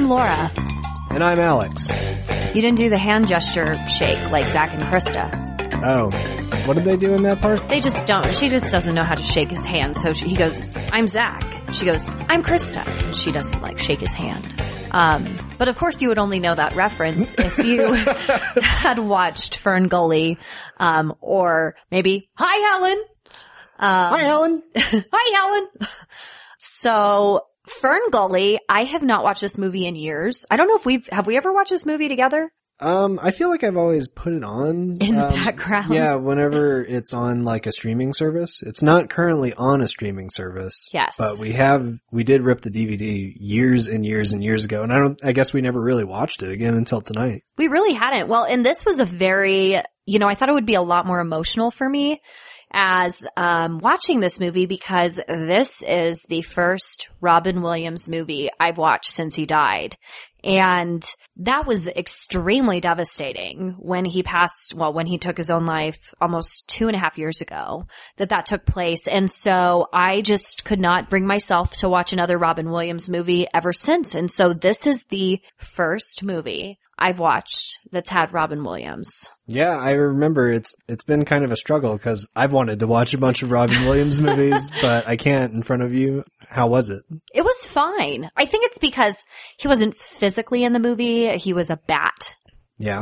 I'm Laura. And I'm Alex. You didn't do the hand gesture shake like Zach and Krista. Oh. What did they do in that part? They just don't. She just doesn't know how to shake his hand. So he goes, I'm Zach. She goes, I'm Krista. And she doesn't shake his hand. But of course you would only know that reference if you had watched Fern Gully, or maybe, Hi Helen! Hi Helen! Hi Helen! So, Fern Gully, I have not watched this movie in years. I don't know if have we ever watched this movie together? I feel like I've always put it on. In the background. Yeah, whenever it's on a streaming service. It's not currently on a streaming service. Yes. But we did rip the DVD years and years and years ago, and I guess we never really watched it again until tonight. We really hadn't. Well, and this was a very, I thought it would be a lot more emotional for me as watching this movie, because this is the first Robin Williams movie I've watched since he died. And that was extremely devastating when he when he took his own life almost 2.5 years ago, that took place. And so I just could not bring myself to watch another Robin Williams movie ever since. And so this is the first movie I've watched that's had Robin Williams. Yeah, I remember it's been kind of a struggle because I've wanted to watch a bunch of Robin Williams movies, but I can't in front of you. How was it? It was fine. I think it's because he wasn't physically in the movie. He was a bat. Yeah.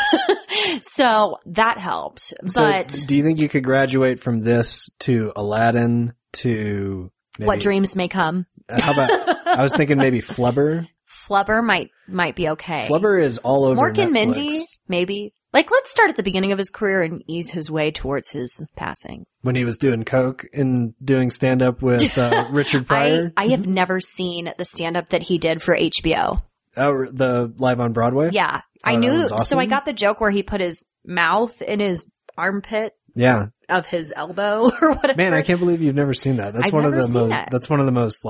So that helped. But so do you think you could graduate from this to Aladdin to maybe, What Dreams May Come? How about, I was thinking maybe Flubber. Flubber might be okay. Flubber is all over Mork and Netflix. Mindy, maybe. Let's start at the beginning of his career and ease his way towards his passing. When he was doing coke and doing stand-up with Richard Pryor? I have never seen the stand-up that he did for HBO. Oh, the Live on Broadway? Yeah. I knew, awesome. So I got the joke where he put his mouth in his armpit. Yeah. Of his elbow or whatever. Man, I can't believe you've never seen that. That's one of the most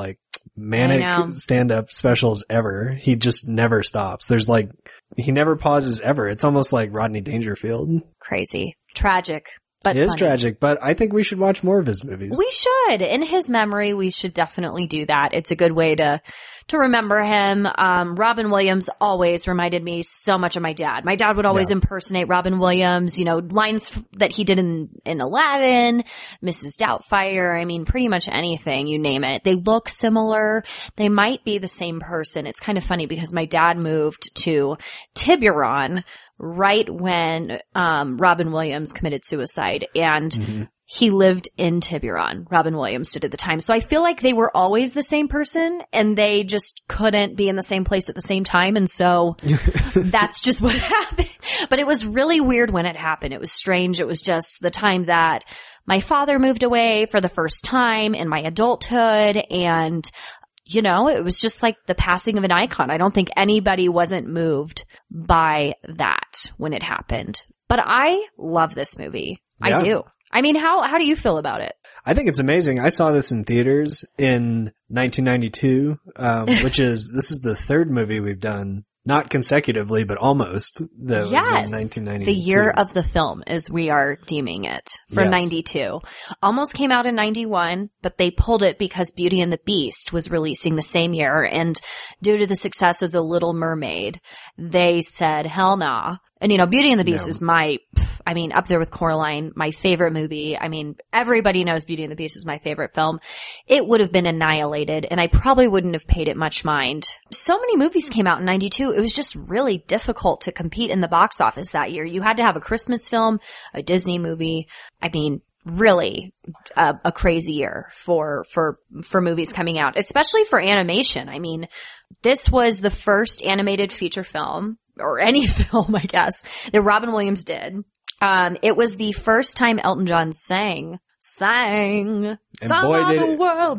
manic stand-up specials ever. He just never stops. He never pauses ever. It's almost like Rodney Dangerfield. Crazy. Tragic. But it is funny. tragic, but I think we should watch more of his movies. We should. In his memory, we should definitely do that. It's a good way to remember him. Robin Williams always reminded me so much of my dad. My dad would always impersonate Robin Williams, lines that he did in Aladdin, Mrs. Doubtfire. I mean, pretty much anything, you name it. They look similar. They might be the same person. It's kind of funny because my dad moved to Tiburon right when Robin Williams committed suicide, and he lived in Tiburon. Robin Williams did at the time. So I feel like they were always the same person, and they just couldn't be in the same place at the same time, and so that's just what happened. But it was really weird when it happened. It was strange. It was just the time that my father moved away for the first time in my adulthood, and it was just like the passing of an icon. I don't think anybody wasn't moved by that when it happened. But I love this movie. Yeah. I do. I mean, how do you feel about it? I think it's amazing. I saw this in theaters in 1992, this is the third movie we've done. Not consecutively, but almost. That was in 1992. The year of the film, as we are deeming it, for 92. Almost came out in 91, but they pulled it because Beauty and the Beast was releasing the same year, and due to the success of The Little Mermaid, they said, hell nah. And Beauty and the Beast is up there with Coraline, my favorite movie. I mean, everybody knows Beauty and the Beast is my favorite film. It would have been annihilated, and I probably wouldn't have paid it much mind. So many movies came out in 92. It was just really difficult to compete in the box office that year. You had to have a Christmas film, a Disney movie. I mean, really a crazy year for movies coming out, especially for animation. I mean, this was the first animated feature film, or any film, I guess, that Robin Williams did. It was the first time Elton John sang. And some other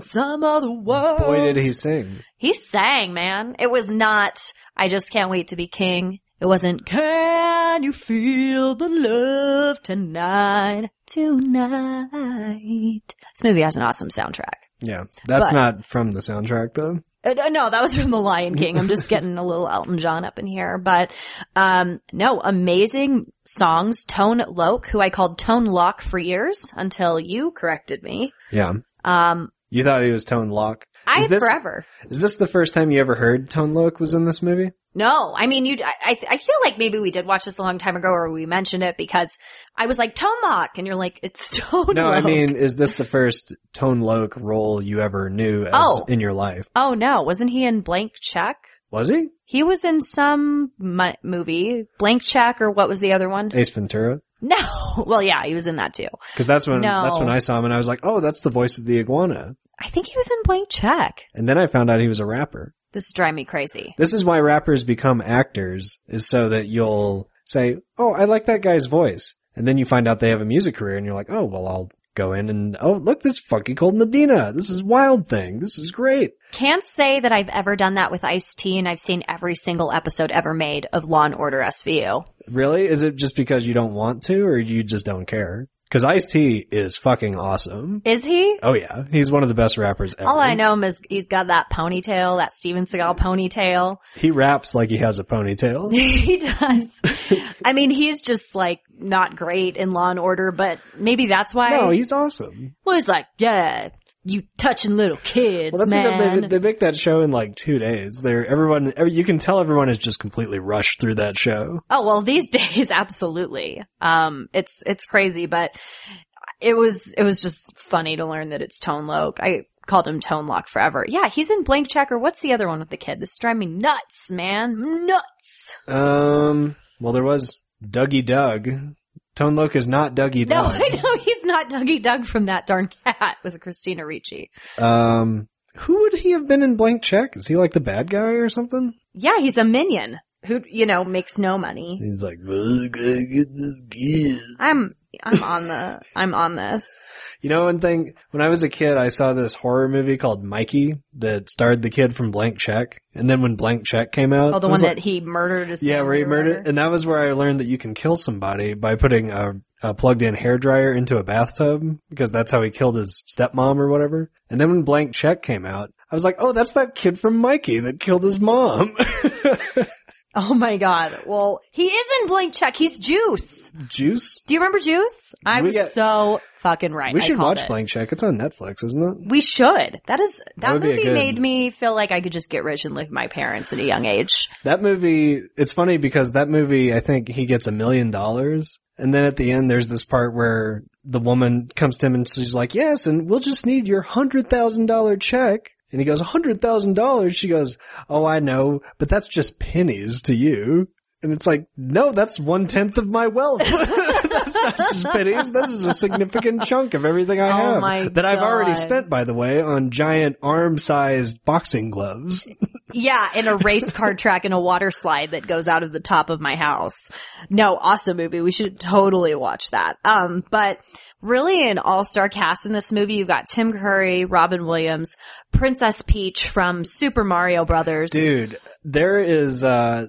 world. Boy, did he sing. He sang, man. It was not, I just can't wait to be king. It wasn't, can you feel the love tonight? This movie has an awesome soundtrack. Yeah. That's not from the soundtrack, though. No, that was from The Lion King. I'm just getting a little Elton John up in here. But, no, amazing songs. Tone Loc, who I called Tone Loc for years until you corrected me. Yeah. You thought he was Tone Loc? Forever. Is this the first time you ever heard Tone Loc was in this movie? No, I mean, I feel like maybe we did watch this a long time ago or we mentioned it because I was like, Tone Loc, and you're like, it's Tone Loc. No, I mean, is this the first Tone Loc role you ever knew in your life? Oh no, wasn't he in Blank Check? Was he? He was in some movie, Blank Check, or what was the other one? Ace Ventura? No. Well, yeah, he was in that too. Because that's when I saw him and I was like, oh, that's the voice of the iguana. I think he was in Blank Check. And then I found out he was a rapper. This is driving me crazy. This is why rappers become actors, is so that you'll say, oh, I like that guy's voice. And then you find out they have a music career and you're like, oh, well, I'll go in and, oh, look, this Funky Cold Medina. This is Wild Thing. This is great. Can't say that I've ever done that with Ice-T, and I've seen every single episode ever made of Law & Order SVU. Really? Is it just because you don't want to, or you just don't care? Because Ice-T is fucking awesome. Is he? Oh yeah. He's one of the best rappers ever. All I know him is he's got that ponytail, that Steven Seagal ponytail. He raps like he has a ponytail. He does. I mean, he's just like not great in Law & Order, but maybe that's why. No, he's awesome. Well, he's like, yeah, you touching little kids, well, that's man. Because they make that show in like 2 days. You can tell everyone is just completely rushed through that show. Oh, well, these days, absolutely. It's crazy, but it was just funny to learn that it's Tone Loc. I called him Tone Loc forever. Yeah, he's in Blank Check, or what's the other one with the kid? This is driving me nuts, man. Nuts. Well, there was Dougie Doug. Tone Loc is not Dougie Doug. No, I know he's not Dougie Doug from That Darn Cat with Christina Ricci. Who would he have been in Blank Check? Is he like the bad guy or something? Yeah, he's a minion who, makes no money. He's like, well, I gotta get this kid. I'm on this. One thing, when I was a kid, I saw this horror movie called Mikey that starred the kid from Blank Check. And then when Blank Check came out. Oh, the one that he murdered his Yeah, where he murdered. And that was where I learned that you can kill somebody by putting a plugged-in hairdryer into a bathtub, because that's how he killed his stepmom or whatever. And then when Blank Check came out, I was like, oh, that's that kid from Mikey that killed his mom. Oh my God. Well, he is in Blank Check. He's Juice. Juice? Do you remember Juice? I was so fucking right. We should watch Blank Check. It's on Netflix, isn't it? We should. That movie made me feel like I could just get rich and live with my parents at a young age. That movie, it's funny because that movie, I think he gets $1 million. And then at the end, there's this part where the woman comes to him and she's like, yes, and we'll just need your $100,000 check. And he goes, $100,000? She goes, oh, I know, but that's just pennies to you. And it's like, no, that's 1/10 of my wealth. That's not just pennies. This is a significant chunk of everything I have. That I've already spent, by the way, on giant arm-sized boxing gloves. Yeah, in a race car track and a water slide that goes out of the top of my house. No, awesome movie. We should totally watch that. But really an all-star cast in this movie. You've got Tim Curry, Robin Williams, Princess Peach from Super Mario Brothers. Dude, there is,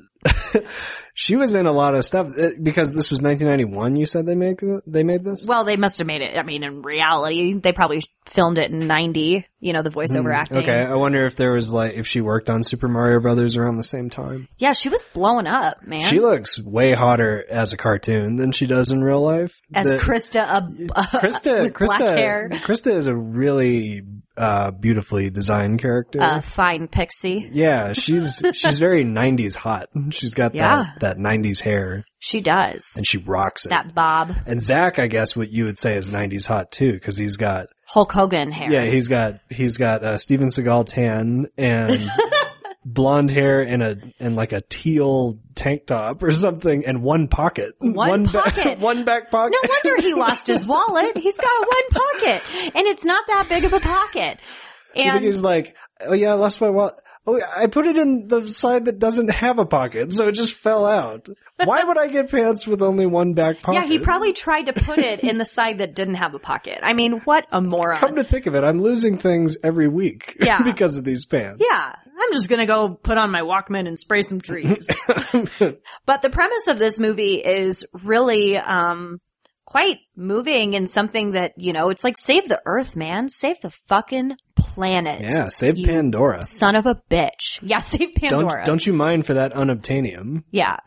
she was in a lot of stuff because this was 1991. You said they made this? Well, they must have made it. I mean, in reality, they probably filmed it in 90, the voiceover acting. Okay. I wonder if there was if she worked on Super Mario Brothers around the same time. Yeah, she was blowing up, man. She looks way hotter as a cartoon than she does in real life. As Krista, with black hair. Krista is a really beautifully designed character. Fine pixie. Yeah, she's very 90s hot. She's got that 90s hair. She does. And she rocks it. That bob. And Zach, I guess what you would say is 90s hot too, because he's got Hulk Hogan hair. Yeah, he's got Steven Seagal tan and blonde hair and like a teal tank top or something, and one pocket. One pocket. One back pocket. No wonder he lost his wallet. He's got one pocket. And it's not that big of a pocket. And you think he was like, oh yeah, I lost my wallet. Oh, I put it in the side that doesn't have a pocket, so it just fell out. Why would I get pants with only one back pocket? Yeah, he probably tried to put it in the side that didn't have a pocket. I mean, what a moron. Come to think of it, I'm losing things every week because of these pants. Yeah, I'm just gonna go put on my Walkman and spray some trees. But the premise of this movie is really quite moving and something that, it's like save the earth, man. Save the fucking planet. Yeah, save Pandora. Son of a bitch. Yeah, save Pandora. Don't you mind for that unobtainium. Yeah.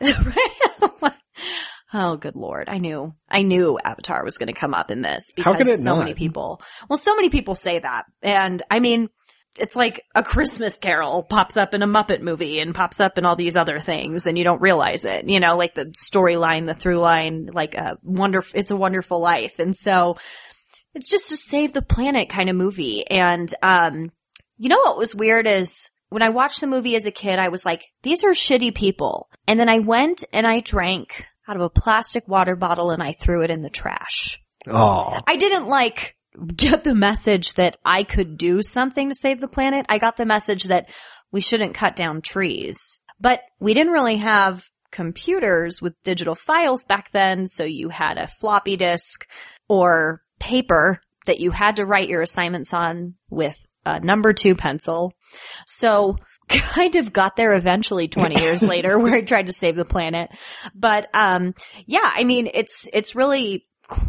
Oh, good Lord. I knew Avatar was going to come up in this because How could it so not? many people say that. And I mean, it's like a Christmas Carol pops up in a Muppet movie and pops up in all these other things and you don't realize it, you know, like the storyline, the through line, like It's a Wonderful Life. And so it's just a save the planet kind of movie. And, you know what was weird is when I watched the movie as a kid, I was like, these are shitty people. And then I went and I drank out of a plastic water bottle and I threw it in the trash. Oh. I didn't get the message that I could do something to save the planet. I got the message that we shouldn't cut down trees. But we didn't really have computers with digital files back then, so you had a floppy disk or paper that you had to write your assignments on with a number 2 pencil. So kind of got there eventually 20 years later where I tried to save the planet. But yeah, I mean, it's really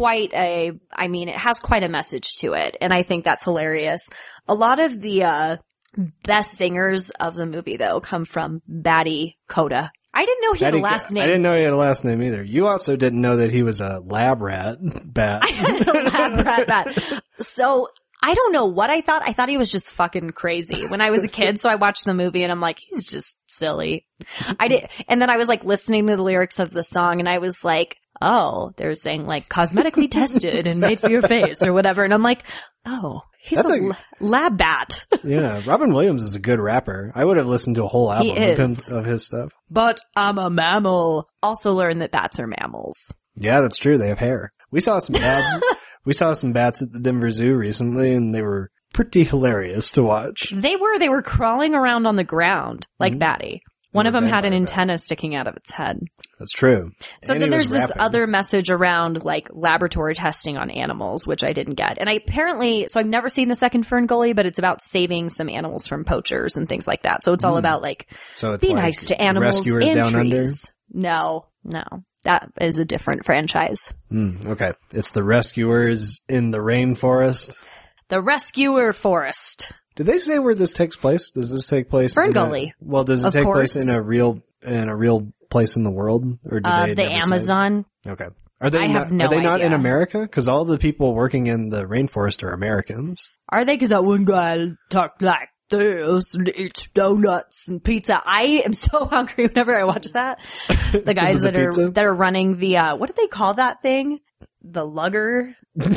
it has quite a message to it. And I think that's hilarious. A lot of the best singers of the movie, though, come from Batty Coda. I didn't know he had a last name. I didn't know he had a last name either. You also didn't know that he was a lab rat bat. I had a lab rat bat. So I don't know what I thought. I thought he was just fucking crazy when I was a kid. So I watched the movie and I'm like, he's just silly. And then I was like listening to the lyrics of the song and I was like, oh, they're saying like cosmetically tested and made for your face or whatever. And I'm like, oh, he's a lab bat. Yeah. Robin Williams is a good rapper. I would have listened to a whole album of his stuff. But I'm a mammal. Also learned that bats are mammals. Yeah, that's true. They have hair. We saw some bats. We saw some bats at the Denver Zoo recently and they were pretty hilarious to watch. They were crawling around on the ground like Batty. One of them had an antenna sticking out of its head. That's true. So then there's this other message around like laboratory testing on animals, which I didn't get. And I've never seen the second Fern Gully, but it's about saving some animals from poachers and things like that. So it's all about like, be nice to animals Rescuers and Down trees. Under? No. That is a different franchise. Okay. It's the Rescuers in the Rainforest. The Rescuer Forest. Did they say where this takes place? Does this take place? Fern Gully. Well, does it take place in a real place in the world, or do they? The Amazon. Say? Okay. Are they? I have no idea. Are they not in America? Because all the people working in the rainforest are Americans. Are they? Because that one guy talked like this and eats donuts and pizza. I am so hungry whenever I watch that. The guys that are running the what do they call that thing? The lugger.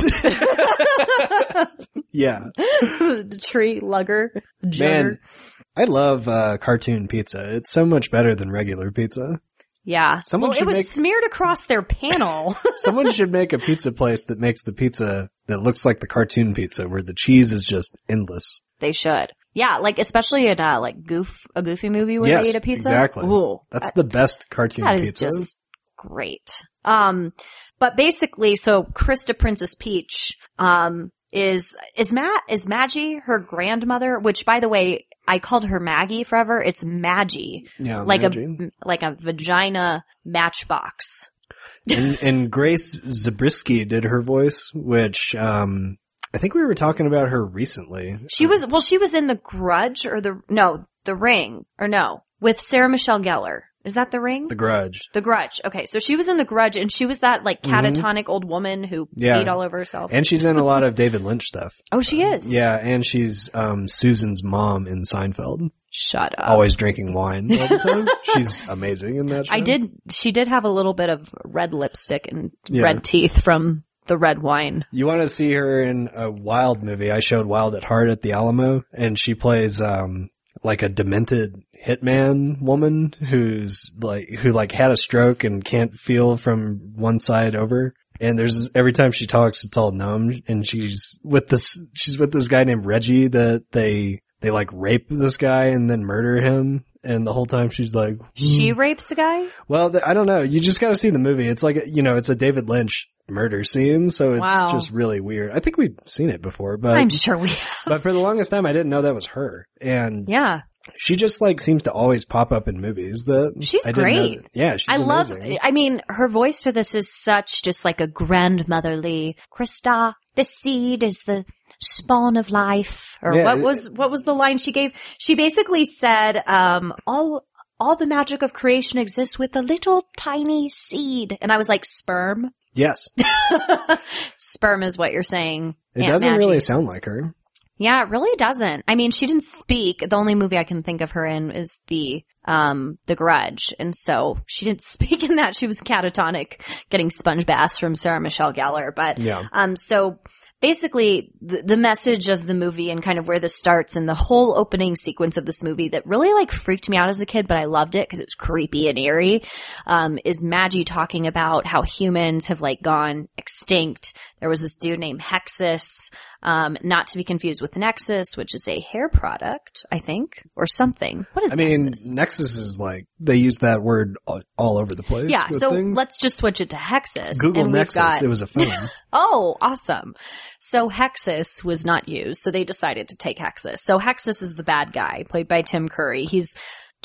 Yeah. The tree lugger. Jugger. Man, I love cartoon pizza. It's so much better than regular pizza. Yeah. It was smeared across their panel. Someone should make a pizza place that makes the pizza that looks like the cartoon pizza where the cheese is just endless. They should. Yeah, like especially in a Goofy movie where they eat a pizza. Exactly. Ooh, that's the best cartoon pizza. That is just great. But basically, so Krista Princess Peach, is Maggie her grandmother? Which, by the way, I called her Maggie forever. It's Maggie. Yeah, like Maggie. a vagina matchbox. And Grace Zabriskie did her voice, which, I think we were talking about her recently. She was in The Grudge The Ring, with Sarah Michelle Gellar. Is that The Ring? The Grudge. The Grudge. Okay, so she was in The Grudge, and she was that like catatonic old woman who ate all over herself. And she's in a lot of David Lynch stuff. Oh, she is? Yeah, and she's Susan's mom in Seinfeld. Shut up. Always drinking wine all the time. She's amazing in that show. She did have a little bit of red lipstick and red teeth from the red wine. You want to see her in a Wild movie? I showed Wild at Heart at the Alamo, and she plays like a demented hitman woman who had a stroke and can't feel from one side over. And every time she talks, it's all numb. And she's with this guy named Reggie that they like rape this guy and then murder him. And the whole time she's like, She rapes a guy? Well, I don't know. You just gotta see the movie. It's like, it's a David Lynch murder scene. So it's just really weird. I think we've seen it before, but I'm sure we have. But for the longest time, I didn't know that was her. And yeah. She just seems to always pop up in movies she's great. Yeah, she's amazing. I mean, her voice to this is such just like a grandmotherly, Krista, the seed is the spawn of life. Or what was the line she gave? She basically said, all the magic of creation exists with a little tiny seed. And I was like, sperm? Yes. Sperm is what you're saying. It doesn't really sound like her. Yeah, it really doesn't. I mean, she didn't speak. The only movie I can think of her in is The Grudge. And so she didn't speak in that. She was catatonic, getting sponge baths from Sarah Michelle Gellar. But, so basically the message of the movie and kind of where this starts and the whole opening sequence of this movie that really like freaked me out as a kid, but I loved it because it was creepy and eerie, is Maggie talking about how humans have like gone extinct. There was this dude named Hexus, not to be confused with Nexus, which is a hair product, I think, or something. What is Nexus? Nexus is like, they use that word all over the place. Yeah, so let's just switch it to Hexus. Google Nexus, it was a phone. Oh, awesome. So Hexus was not used, so they decided to take Hexus. So Hexus is the bad guy, played by Tim Curry. He's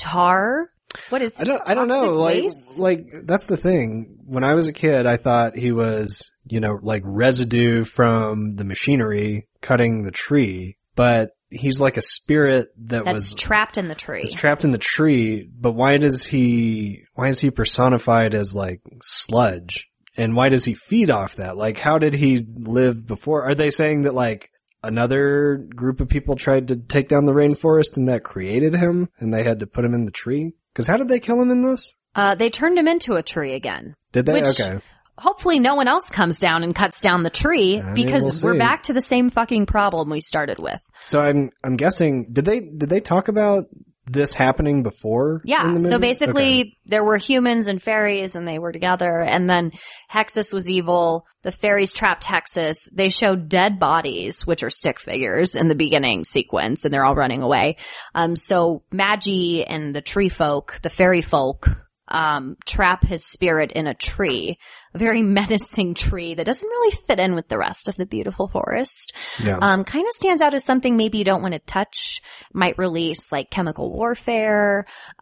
tar. What is he? I don't know. Like that's the thing. When I was a kid, I thought he was, like residue from the machinery cutting the tree, but he's like a spirit that's trapped in the tree. It's trapped in the tree, but why is he personified as like sludge? And why does he feed off that? Like, how did he live before? Are they saying that like another group of people tried to take down the rainforest and that created him and they had to put him in the tree? Because how did they kill him in this? They turned him into a tree again. Did they? Okay. Hopefully no one else comes down and cuts down the tree because we're back to the same fucking problem we started with. So I'm guessing, did they talk about this happening before? Yeah. So basically there were humans and fairies and they were together, and then Hexus was evil. The fairies trapped Hexus. They showed dead bodies, which are stick figures, in the beginning sequence, and they're all running away. So Maggie and the tree folk, the fairy folk, trap his spirit in a tree, a very menacing tree that doesn't really fit in with the rest of the beautiful forest. Yeah. Kind of stands out as something maybe you don't want to touch, might release like chemical warfare.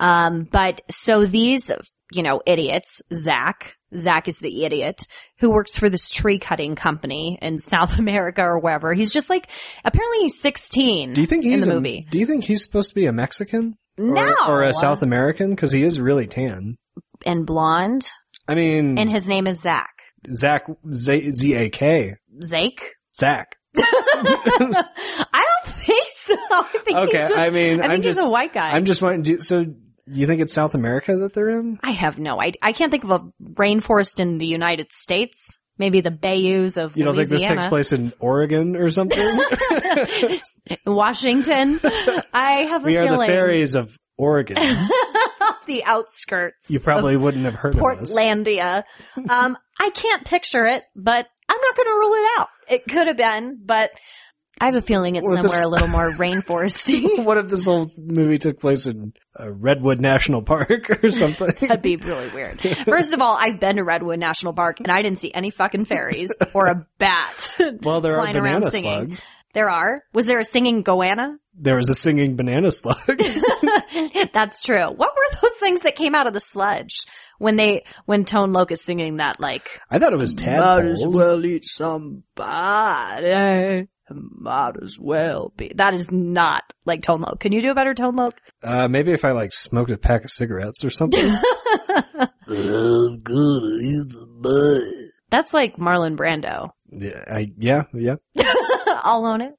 But so these, idiots, Zach is the idiot who works for this tree cutting company in South America or wherever. He's just like, apparently he's 16 in the movie. Do you think he's supposed to be a Mexican? No. Or a South American? Because he is really tan. And blonde. I mean. And his name is Zach. Zach, Z-A-K. Zach? Zach. I don't think so. I think he's a white guy. I'm just wondering, so you think it's South America that they're in? I have no idea. I can't think of a rainforest in the United States. Maybe the bayous of Louisiana. You don't think this takes place in Oregon or something? Washington? I have a feeling. We are the fairies of Oregon. The outskirts. You probably wouldn't have heard of this. Portlandia. I can't picture it, but I'm not going to rule it out. It could have been, but I have a feeling it's somewhere a little more rainforesty. What if this whole movie took place in Redwood National Park or something? That'd be really weird. First of all, I've been to Redwood National Park and I didn't see any fucking fairies or a bat. Well, there are banana slugs. There are. Was there a singing goanna? There was a singing banana slug. That's true. What were those things that came out of the sludge when Tone Loc is singing that, like? I thought it was tadpoles. Might as well eat somebody. Might as well be. That is not like Tone Loc. Can you do a better Tone Loc? Maybe if I like smoked a pack of cigarettes or something. I'm gonna eat the butt. That's like Marlon Brando. Yeah. I'll own it.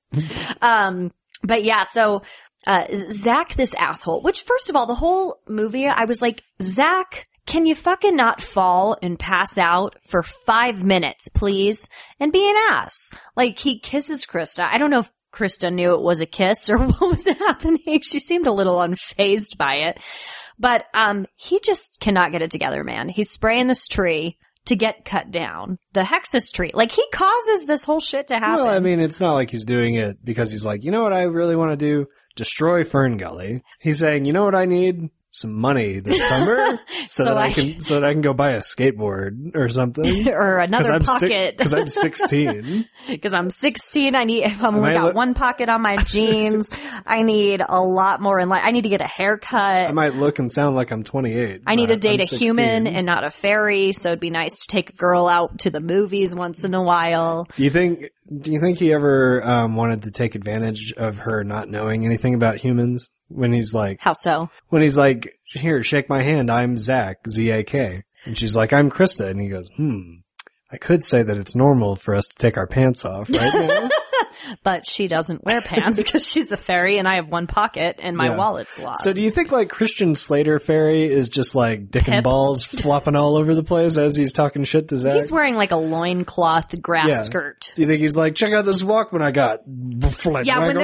But yeah, so, Zach, this asshole, which first of all, the whole movie, I was like, Zach, can you fucking not fall and pass out for 5 minutes, please? And be an ass. Like, he kisses Krista. I don't know if Krista knew it was a kiss or what was happening. She seemed a little unfazed by it. But, he just cannot get it together, man. He's spraying this tree to get cut down. The Hexus tree. Like, he causes this whole shit to happen. Well, I mean, it's not like he's doing it because he's like, you know what I really want to do? Destroy Fern Gully. He's saying, you know what I need? Some money this summer so that I can go buy a skateboard or something. Or another pocket. Because I'm 16. Because I'm 16. I've only got one pocket on my jeans. I need a lot more in life. I need to get a haircut. I might look and sound like I'm 28. I need to date a human and not a fairy, so it'd be nice to take a girl out to the movies once in a while. Do you think he ever wanted to take advantage of her not knowing anything about humans? When he's like... How so? When he's like, here, shake my hand, I'm Zach, Z-A-K. And she's like, I'm Krista. And he goes, I could say that it's normal for us to take our pants off right now. but she doesn't wear pants because she's a fairy and I have one pocket and my wallet's lost. So do you think like Christian Slater fairy is just like dick and balls flopping all over the place as he's talking shit to Zach? He's wearing like a loincloth grass skirt. Do you think he's like, check out this Walkman I got? Yeah, when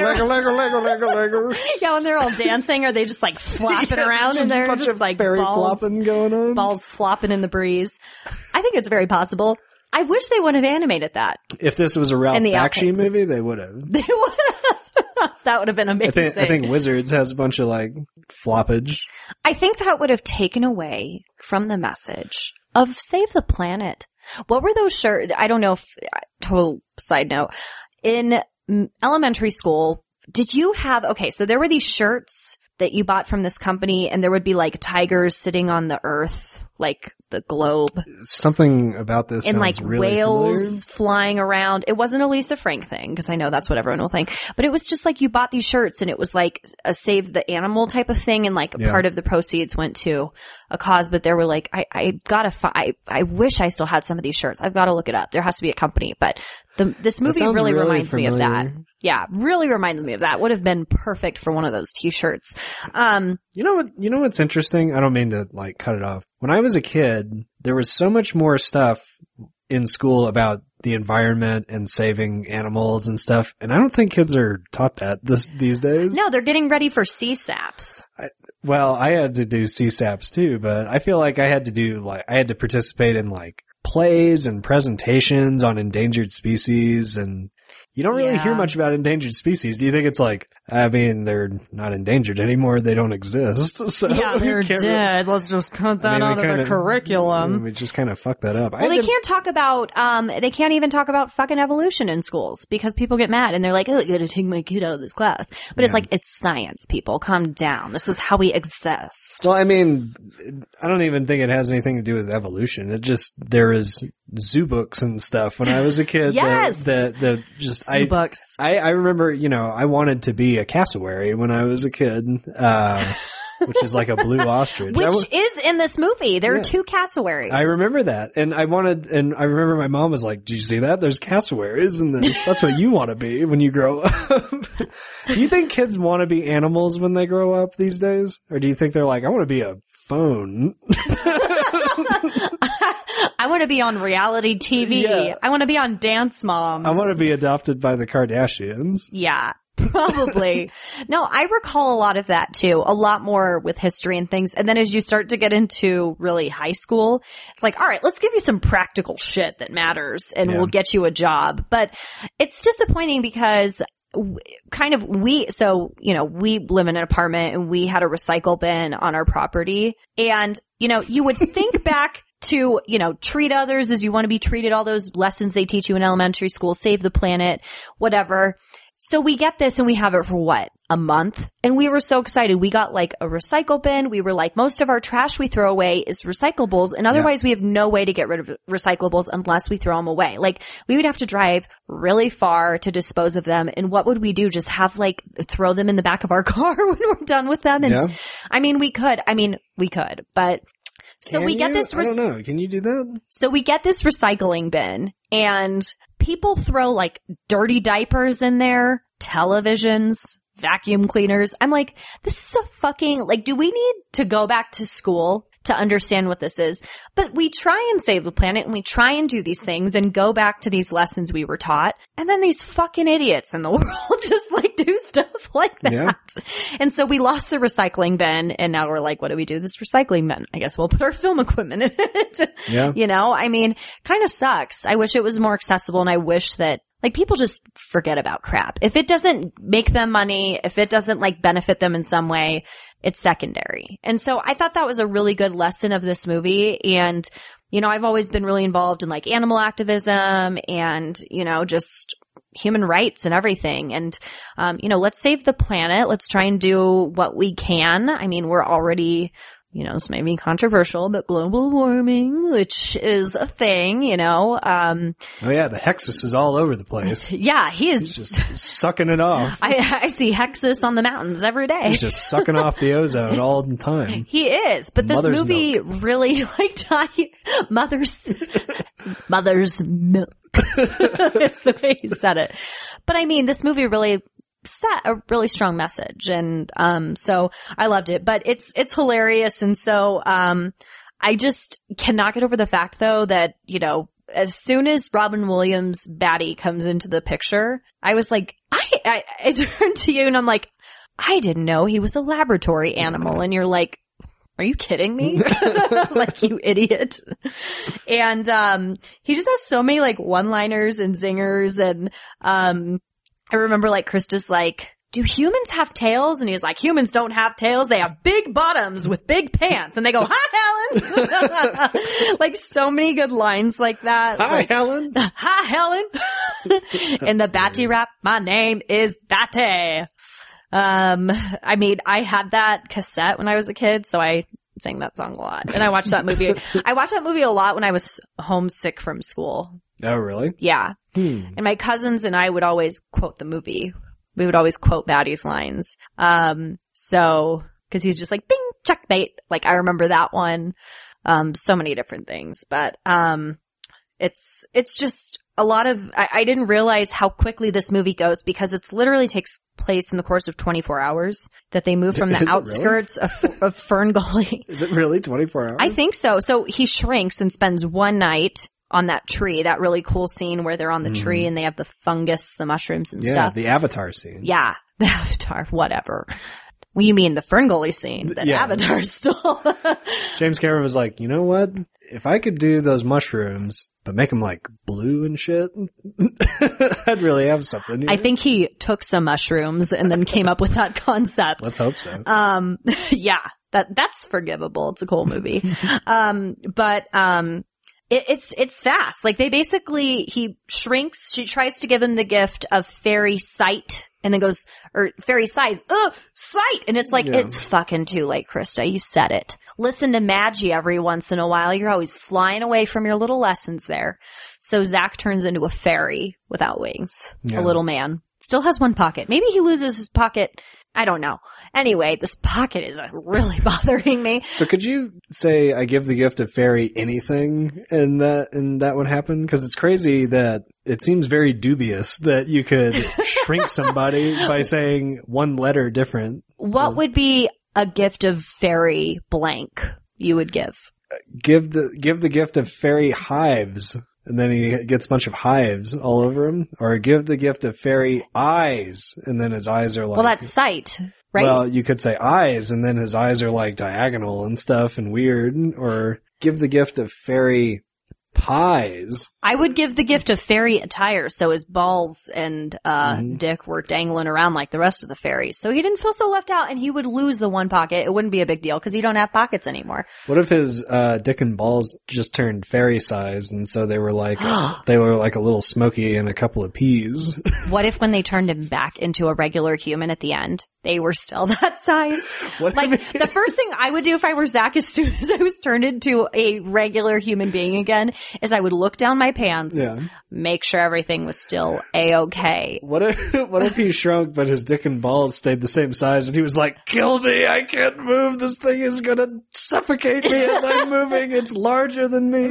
they're all dancing, are they just like flopping around and they're just like balls flopping going on? Balls flopping in the breeze. I think it's very possible. I wish they would have animated that. If this was a Ralph Bakshi movie, they would have. They would have. That would have been amazing. I think Wizards has a bunch of like floppage. I think that would have taken away from the message of Save the Planet. What were those shirts? I don't know if, total side note. In elementary school, did you have, so there were these shirts that you bought from this company and there would be like tigers sitting on the earth, like the globe. Something about this and sounds like really whales familiar. Flying around. It wasn't a Lisa Frank thing because I know that's what everyone will think, but it was just like you bought these shirts and it was like a save the animal type of thing and like part of the proceeds went to a cause, but there were like, I wish I still had some of these shirts. I've got to look it up. There has to be a company, but this movie really reminds me of that. Yeah, really reminds me of that. Would have been perfect for one of those t-shirts. You know what's interesting? I don't mean to like cut it off. When I was a kid, there was so much more stuff in school about the environment and saving animals and stuff. And I don't think kids are taught that these days. No, they're getting ready for CSAPs. I had to do CSAPs too, but I feel like I had to participate in like plays and presentations on endangered species, and you don't really hear much about endangered species. Do you think it's like, I mean, they're not endangered anymore. They don't exist. So yeah, they're dead. Let's just cut that out of the curriculum. We just kind of fucked that up. Well, they can't even talk about fucking evolution in schools because people get mad and they're like, oh, you gotta take my kid out of this class. But it's like, it's science, people. Calm down. This is how we exist. Well, I mean, I don't even think it has anything to do with evolution. It just, there is zoo books and stuff when I was a kid. Yes! Zoo books. I remember, I wanted to be a cassowary when I was a kid, which is like a blue ostrich. Which is in this movie. There are two cassowaries. I remember that. And I remember my mom was like, did you see that? There's cassowaries in this. That's what you want to be when you grow up. Do you think kids want to be animals when they grow up these days? Or do you think they're like, I want to be a phone? I want to be on reality TV. Yeah. I want to be on Dance Moms. I want to be adopted by the Kardashians. Yeah, probably. No, I recall a lot of that too. A lot more with history and things. And then as you start to get into really high school, it's like, all right, let's give you some practical shit that matters and we'll get you a job. But it's disappointing because we live in an apartment and we had a recycle bin on our property. And, you would think back to, treat others as you want to be treated, all those lessons they teach you in elementary school, save the planet, whatever. So we get this and we have it for a month? And we were so excited. We got like a recycle bin. We were like, most of our trash we throw away is recyclables. And otherwise we have no way to get rid of recyclables unless we throw them away. Like we would have to drive really far to dispose of them. And what would we do? Just have throw them in the back of our car when we're done with them? And we could, but so we get this. I don't know. Can you do that? So we get this recycling bin and people throw like dirty diapers in there, televisions, vacuum cleaners. I'm like, this is a fucking, do we need to go back to school to understand what this is? But we try and save the planet and we try and do these things and go back to these lessons we were taught. And then these fucking idiots in the world just do stuff like that. Yeah. And so we lost the recycling bin and now we're like, what do we do with this recycling bin? I guess we'll put our film equipment in it. Yeah. Kind of sucks. I wish it was more accessible and I wish that people just forget about crap. If it doesn't make them money, if it doesn't benefit them in some way, it's secondary. And so I thought that was a really good lesson of this movie. And, I've always been really involved in animal activism and, just human rights and everything. And, let's save the planet. Let's try and do what we can. I mean, we're already, this may be controversial, but global warming, which is a thing, oh yeah, the Hexus is all over the place. Yeah, he's just sucking it off. I see Hexus on the mountains every day. He's just sucking off the ozone all the time. He is, but this movie really mother's milk. It's the way he said it. But I mean, this movie really set a really strong message. And, so I loved it, but it's hilarious. And so, I just cannot get over the fact though that, you know, as soon as Robin Williams' baddie comes into the picture, I was like, I turned to you and I'm like, I didn't know he was a laboratory animal. And you're like, are you kidding me? Like, you idiot. And, he just has so many like one-liners and zingers. And, I remember like Krista's like, do humans have tails? And he's like, humans don't have tails. They have big bottoms with big pants. And they go, hi, Helen. Like so many good lines like that. Hi, like, Helen. Hi, Helen. In the Batty rap, my name is Batty. I mean, I had that cassette when I was a kid, so I sang that song a lot. And I watched that movie. I watched that movie a lot when I was homesick from school. Oh, really? Yeah. And my cousins and I would always quote the movie. We would always quote Batty's lines. So, cause he's just like, bing, checkmate. Like, I remember that one. So many different things, but, it's just a lot of, I didn't realize how quickly this movie goes because it literally takes place in the course of 24 hours that they move from the outskirts of Fern Gully. Is it really 24 hours? I think so. So he shrinks and spends one night on that tree, that really cool scene where they're on the tree and they have the fungus, the mushrooms and stuff. Yeah, the Avatar scene. Yeah, the Avatar, whatever. Well, you mean the Fern Gully scene that Avatar stole. James Cameron was like, you know what? If I could do those mushrooms, but make them like blue and shit, I'd really have something. You know? I think he took some mushrooms and then came up with that concept. Let's hope so. Yeah, that's forgivable. It's a cool movie. It's fast. Like he shrinks. She tries to give him the gift of fairy sight and then goes, or fairy size, sight. And it's like, it's fucking too late, Krista. You said it. Listen to Maggie every once in a while. You're always flying away from your little lessons there. So Zach turns into a fairy without wings. A little man. Still has one pocket. Maybe he loses his pocket. I don't know. Anyway, this pocket is really bothering me. So could you say, I give the gift of fairy anything and that would happen? Cause it's crazy that it seems very dubious that you could shrink somebody by saying one letter different. What would be a gift of fairy blank you would give? Give the gift of fairy hives. And then he gets a bunch of hives all over him. Or give the gift of fairy eyes. And then his eyes are like... Well, that's sight, right? Well, you could say eyes and then his eyes are like diagonal and stuff and weird. Or give the gift of fairy pies. I would give the gift of fairy attire so his balls and dick were dangling around like the rest of the fairies. So he didn't feel so left out and he would lose the one pocket. It wouldn't be a big deal because he don't have pockets anymore. What if his dick and balls just turned fairy size and so they were like a little Smokey and a couple of peas? What if when they turned him back into a regular human at the end, they were still that size? The first thing I would do if I were Zach as soon as I was turned into a regular human being again is I would look down my pants, make sure everything was still A-okay. What if he shrunk but his dick and balls stayed the same size and he was like, kill me, I can't move, this thing is gonna suffocate me as I'm moving, it's larger than me.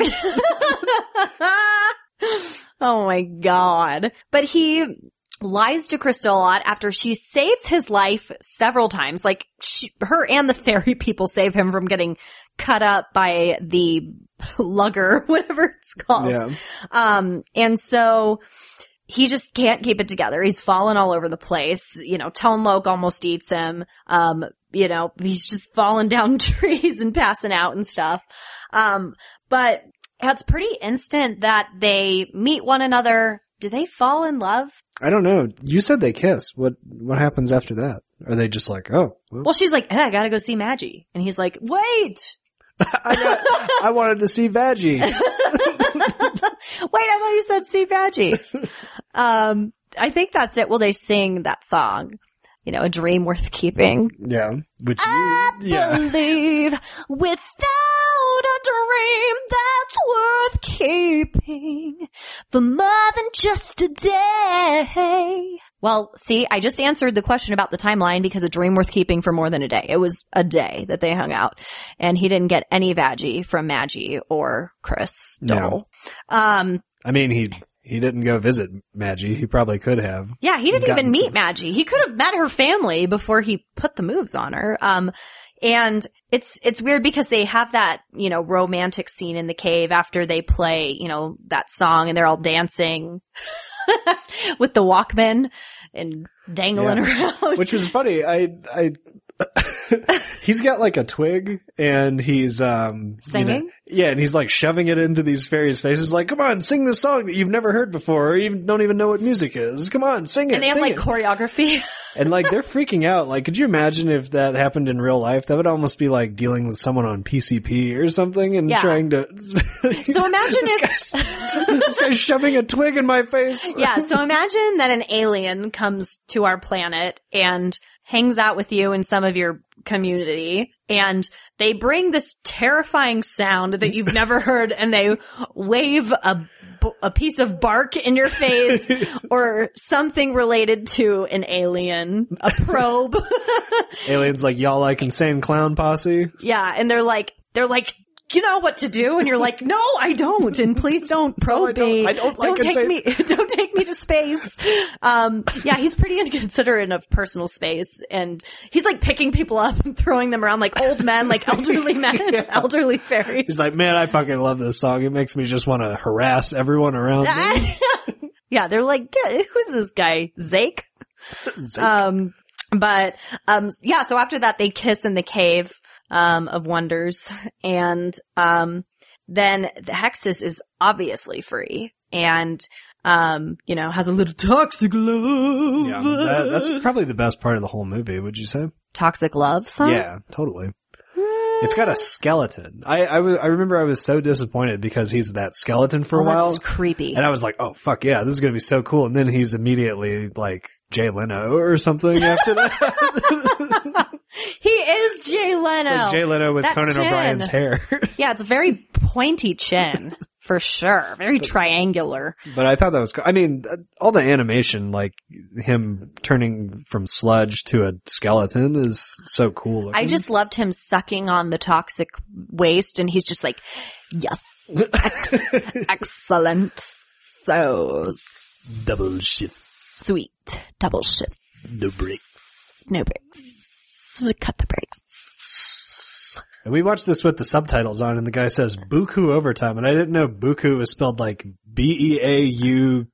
Oh my God. But he lies to Krista a lot after she saves his life several times. Like her and the fairy people save him from getting cut up by the lugger, whatever it's called. Yeah. And so he just can't keep it together. He's fallen all over the place. You know, Tone Loc almost eats him. You know, he's just falling down trees and passing out and stuff. But it's pretty instant that they meet one another. Do they fall in love? I don't know. You said they kiss. What happens after that? Are they just like, oh? Well, she's like, I gotta go see Maggie. And he's like, wait! I wanted to see Maggie. Wait, I thought you said see Maggie. I think that's it. Well, they sing that song. You know, A Dream Worth Keeping. Yeah. Which I believe without a dream that's worth keeping for more than just a day. Well, see, I just answered the question about the timeline because A Dream Worth Keeping for more than a day. It was a day that they hung out. And he didn't get any vaggie from Maggie or Chris Dole. No. I mean, he he didn't go visit Maggie. He probably could have. Yeah, he didn't even meet Maggie. He could have met her family before he put the moves on her. And it's weird because they have that, you know, romantic scene in the cave after they play, you know, that song and they're all dancing with the Walkman and dangling around. Which was funny. He's got like a twig and he's, singing? You know, yeah, and he's like shoving it into these fairies' faces like, come on, sing this song that you've never heard before or even don't even know what music is. Come on, sing it. And they have like choreography. And like they're freaking out. Like, could you imagine if that happened in real life? That would almost be like dealing with someone on PCP or something and trying to. So imagine this guy's shoving a twig in my face. Yeah. So imagine that an alien comes to our planet and hangs out with you in some of your community and they bring this terrifying sound that you've never heard and they wave a piece of bark in your face or something related to an alien, a probe. Aliens like, y'all like Insane Clown Posse? Yeah. And they're like, you know what to do, and you're like, no, I don't, and please don't probe me. Don't take me to space. Yeah, he's pretty inconsiderate of personal space, and he's like picking people up and throwing them around like old men, like elderly men, elderly fairies. He's like, man, I fucking love this song. It makes me just want to harass everyone around me. Yeah, they're like, who's this guy? Zake? But so after that, they kiss in the cave of wonders, and then the Hexus is obviously free, and you know, has a little toxic love. Yeah, that's probably the best part of the whole movie. Would you say? Toxic love song? Yeah, totally. It's got a skeleton. I remember I was so disappointed because he's that skeleton for a while. That's creepy. And I was like, oh fuck yeah, this is gonna be so cool. And then he's immediately like Jay Leno or something after that. He is Jay Leno. It's like Jay Leno with Conan O'Brien's hair. Yeah, it's a very pointy chin. For sure. Very triangular. But I thought that was cool. I mean, all the animation, like him turning from sludge to a skeleton is so cool looking. I just loved him sucking on the toxic waste and he's just like, yes, excellent. So double shift. Sweet. Double shift. No breaks. No breaks. Cut the brakes. And we watched this with the subtitles on, and the guy says "buku overtime," and I didn't know "buku" was spelled like BEAUCOOPE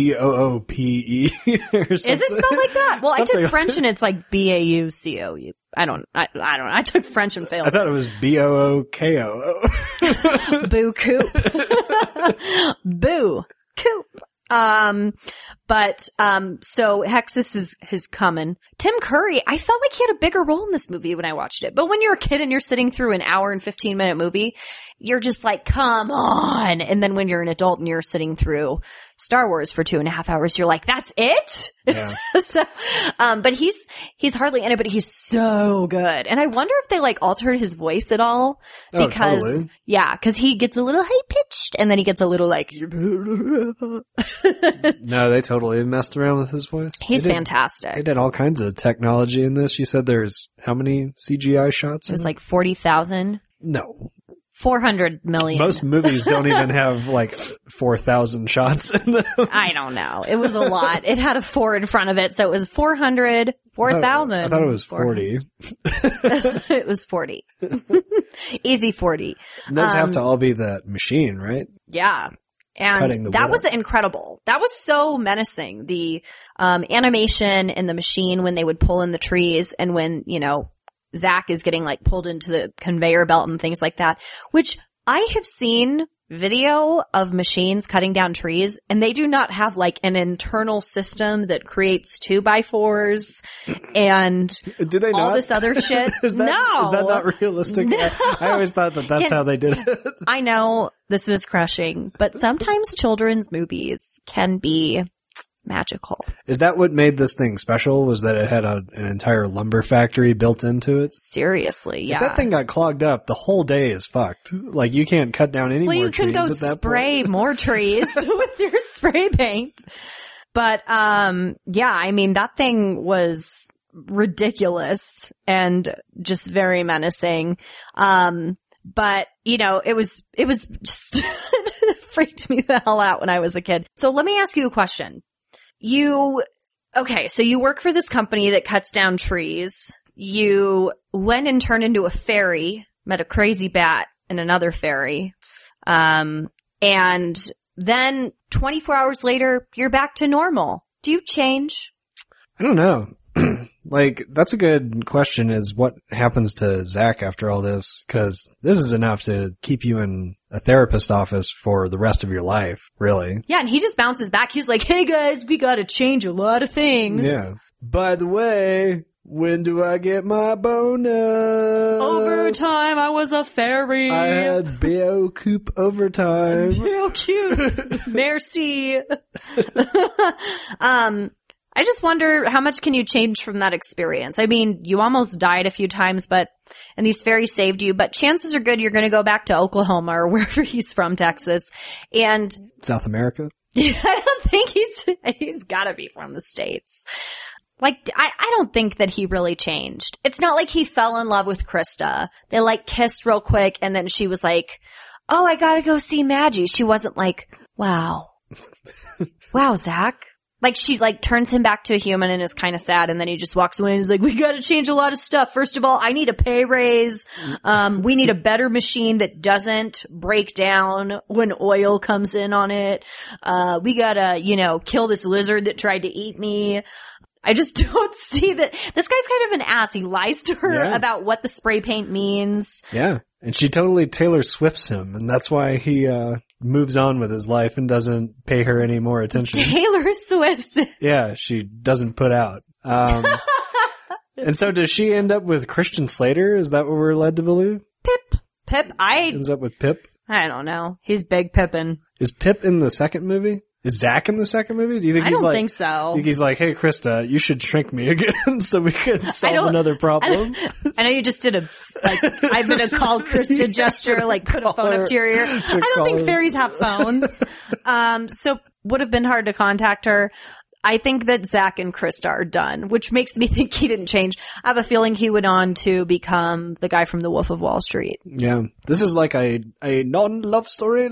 or something. Is it spelled like that? Well, something I took French, and it's like BAUCOU. I don't. I took French and failed. I thought it was BOOKOO. Boo coop. Boo coop. So Hexus is coming. Tim Curry, I felt like he had a bigger role in this movie when I watched it. But when you're a kid and you're sitting through an hour and 15-minute movie, you're just like, come on. And then when you're an adult and you're sitting through Star Wars for 2.5 hours, you're like, that's it? Yeah. So, but he's hardly in it, but he's so good. And I wonder if they like altered his voice at all. Because, totally. Yeah, cause he gets a little high pitched and then he gets a little like, No, they totally messed around with his voice. He's fantastic. They did all kinds of technology in this. You said there's how many CGI shots? There's like 40,000. No. 400 million. Most movies don't even have like 4,000 shots in them. I don't know. It was a lot. It had a 4 in front of it, so it was 400, 4,000. I thought it was 40. It was 40. Easy 40. And those have to all be the machine, right? Yeah. And that was incredible. That was so menacing. The animation in the machine when they would pull in the trees and when, you know, Zach is getting like pulled into the conveyor belt and things like that, which I have seen video of machines cutting down trees and they do not have like an internal system that creates 2x4s and do they all not? This other shit. No. Is that not realistic? No. I always thought that's how they did it. I know this is crushing, but sometimes children's movies can be magical. Is that what made this thing special? Was that it had an entire lumber factory built into it? Seriously, yeah. If that thing got clogged up, the whole day is fucked. Like you can't cut down any more trees. Well, you can go spray more trees with your spray paint. But yeah, I mean that thing was ridiculous and just very menacing. But you know, it was just freaked me the hell out when I was a kid. So let me ask you a question. So you work for this company that cuts down trees. You went and turned into a fairy, met a crazy bat in another fairy. And then 24 hours later, you're back to normal. Do you change? I don't know. Like, that's a good question, is what happens to Zach after all this? Because this is enough to keep you in a therapist office for the rest of your life, really. Yeah, and he just bounces back. He's like, hey guys, we gotta change a lot of things. Yeah. By the way, when do I get my bonus? Overtime, I was a fairy. I had B.O. Coop overtime. B.O. Coop. Merci. I just wonder, how much can you change from that experience? I mean, you almost died a few times, and these fairies saved you, but chances are good you're going to go back to Oklahoma or wherever he's from, Texas. And South America? I don't think he's got to be from the States. Like, I don't think that he really changed. It's not like he fell in love with Krista. They like kissed real quick and then she was like, oh, I gotta go see Maggie. She wasn't like, wow. Wow, Zach. Like, she like turns him back to a human and is kind of sad, and then he just walks away and is like, we gotta change a lot of stuff. First of all, I need a pay raise. We need a better machine that doesn't break down when oil comes in on it. We gotta, kill this lizard that tried to eat me. I just don't see that. This guy's kind of an ass. He lies to her about what the spray paint means. Yeah. And she totally Taylor Swifts him, and that's why he moves on with his life and doesn't pay her any more attention. Taylor Swifts. Yeah, she doesn't put out. And so does she end up with Christian Slater? Is that what we're led to believe? Pip. Ends up with Pip? I don't know. He's Big Pippin. Is Pip in the second movie? Is Zach in the second movie? Do you think I don't think so. Think he's like, hey, Krista, you should shrink me again so we can solve another problem? I know you just did I'm going to call Krista gesture, like put a phone up to your ear. I don't think fairies have phones. So would have been hard to contact her. I think that Zach and Krista are done, which makes me think he didn't change. I have a feeling he went on to become the guy from The Wolf of Wall Street. Yeah. This is like a non-love story.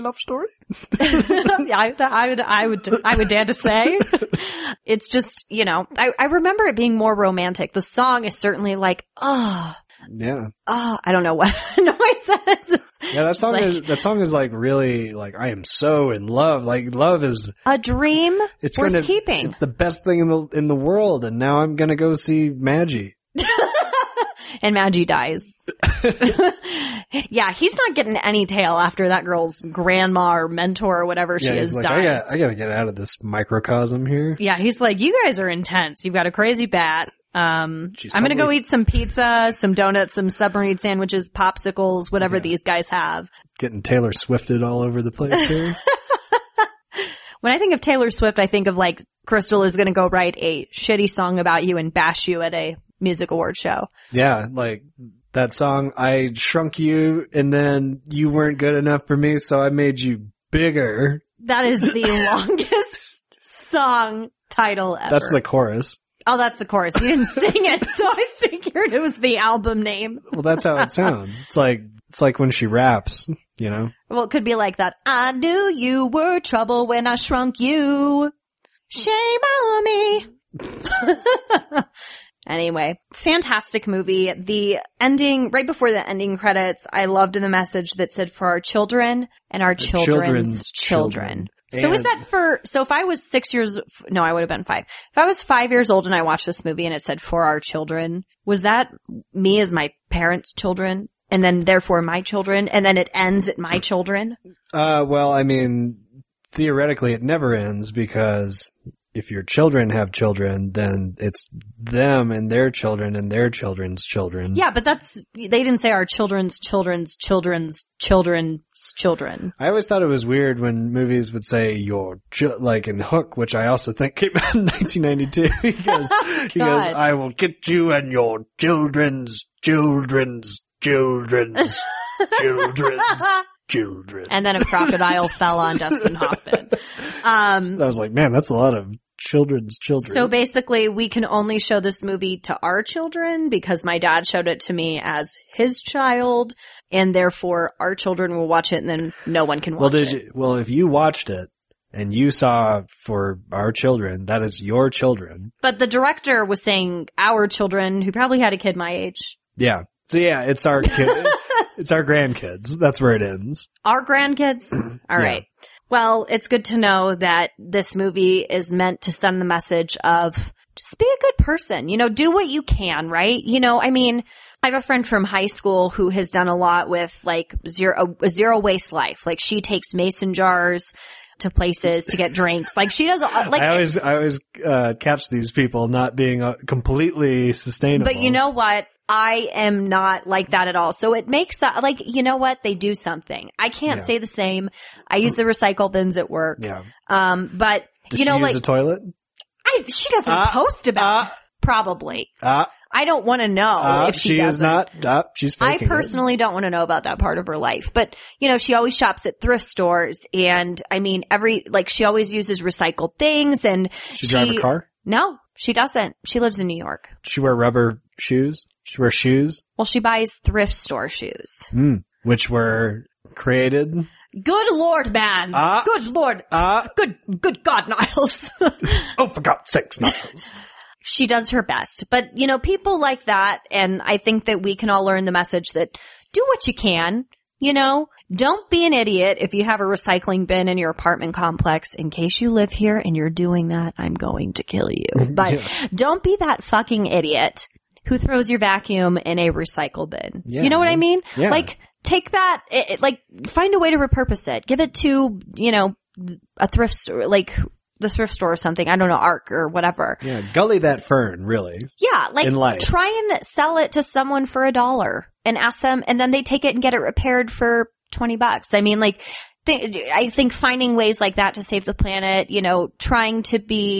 Yeah, I would dare to say. It's just, I remember it being more romantic. The song is certainly like, yeah. I don't know what noise that is. Yeah, that song is like really like, I am so in love. Like, love is a dream worth keeping. It's the best thing in the world, and now I'm gonna go see Maggie. And Maggie dies. Yeah, he's not getting any tail after that girl's grandma or mentor or whatever she is dies. I gotta get out of this microcosm here. Yeah, he's like, you guys are intense. You've got a crazy bat. I'm gonna go eat some pizza, some donuts, some submarine sandwiches, popsicles, whatever these guys have. Getting Taylor Swifted all over the place here. When I think of Taylor Swift, I think of like, Crystal is gonna go write a shitty song about you and bash you at a music award show. Yeah, like that song, I shrunk you and then you weren't good enough for me, so I made you bigger. That is the longest song title ever. That's the chorus. Oh, that's the chorus. You didn't sing it, so I figured it was the album name. Well, that's how it sounds. It's like when she raps, Well, it could be like that. I knew you were trouble when I shrunk you. Shame on me. Anyway, fantastic movie. The ending, right before the ending credits, I loved the message that said, for our children and our children's children. So is that so if I was 6 years, no, I would have been 5. If I was 5 years old and I watched this movie and it said, for our children, was that me as my parents' children? And then therefore my children? And then it ends at my children? Well, I mean, theoretically it never ends, because if your children have children, then it's them and their children and their children's children. Yeah, but they didn't say our children's children's children's children's children. I always thought it was weird when movies would say like in Hook, which I also think came out in 1992. He goes, I will get you and your children's children's children's children's children. And then a crocodile fell on Dustin Hoffman. I was like, man, that's a lot of children's children. So basically, we can only show this movie to our children because my dad showed it to me as his child, and therefore our children will watch it and then no one can watch it. Well, if you watched it and you saw for our children, that is your children. But the director was saying our children, who probably had a kid my age. Yeah. So yeah, it's our kid. It's our grandkids. That's where it ends. Our grandkids? All right. Well, it's good to know that this movie is meant to send the message of just be a good person. You know, do what you can, right? You know, I mean, I have a friend from high school who has done a lot with like a zero waste life. Like she takes mason jars to places to get drinks. Like she does like I always catch these people not being completely sustainable. But you know what? I am not like that at all. So it makes, like, you know what? They do something. I can't say the same. I use the recycle bins at work. Yeah. But, Does she use a toilet? She doesn't post about it. Probably. I don't want to know if she doesn't. Is not. She's faking I personally don't want to know about that part of her life. But, you know, she always shops at thrift stores. And, I mean, she always uses recycled things. And she drive a car? No, she doesn't. She lives in New York. Does she wear rubber shoes? She wears shoes? Well, she buys thrift store shoes. Which were created? Good Lord, man. Good Lord. Good God, Niles. Oh, for God's sakes, Niles. She does her best. But, you know, people like that, and I think that we can all learn the message that do what you can, you know? Don't be an idiot if you have a recycling bin in your apartment complex. In case you live here and you're doing that, I'm going to kill you. But don't be that fucking idiot who throws your vacuum in a recycle bin. Yeah, you know what I mean? Yeah. Like, take that, find a way to repurpose it. Give it to, you know, a thrift store, like the thrift store or something. I don't know, ARC or whatever. Yeah, gully that fern, really. Yeah, like try and sell it to someone for $1 and ask them, and then they take it and get it repaired for $20. I mean, like, I think finding ways like that to save the planet, you know, trying to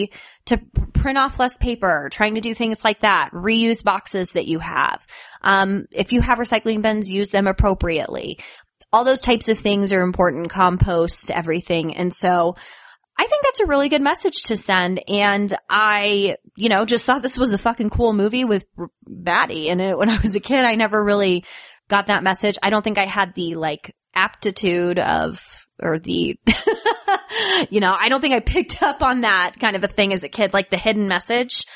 print off less paper, trying to do things like that, reuse boxes that you have. If you have recycling bins, use them appropriately. All those types of things are important, compost, everything. And so I think that's a really good message to send. And I, you know, just thought this was a fucking cool movie with Batty in it. When I was a kid, I never really got that message. I don't think I had the aptitude or the, you know, I don't think I picked up on that kind of a thing as a kid, like the hidden message.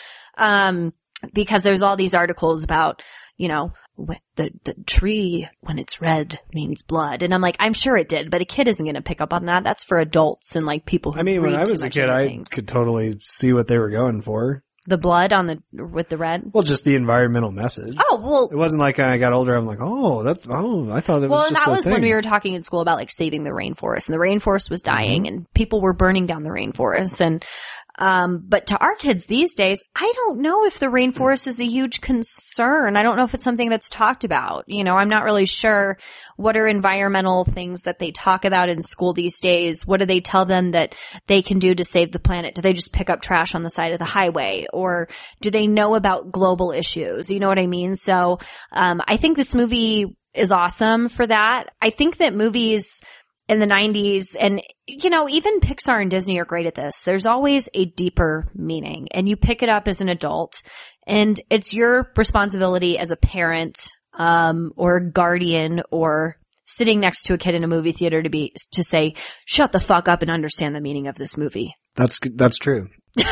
Because there's all these articles about, you know, the tree when it's red means blood. And I'm like, I'm sure it did, but a kid isn't going to pick up on that. That's for adults and like people who when I was a kid, I could totally see what they were going for. The blood with the red? Well, just the environmental message. Oh, well. It wasn't like I got older, I'm like, I thought it was just that was when we were talking in school about like saving the rainforest, and the rainforest was dying and people were burning down the rainforest. And, but to our kids these days, I don't know if the rainforest is a huge concern. I don't know if it's something that's talked about. You know, I'm not really sure what are environmental things that they talk about in school these days. What do they tell them that they can do to save the planet? Do they just pick up trash on the side of the highway? Or do they know about global issues? You know what I mean? So, I think this movie is awesome for that. I think that movies in the 90s and, you know, even Pixar and Disney are great at this. There's always a deeper meaning, and you pick it up as an adult, and it's your responsibility as a parent, or a guardian, or sitting next to a kid in a movie theater to say, shut the fuck up and understand the meaning of this movie. That's true.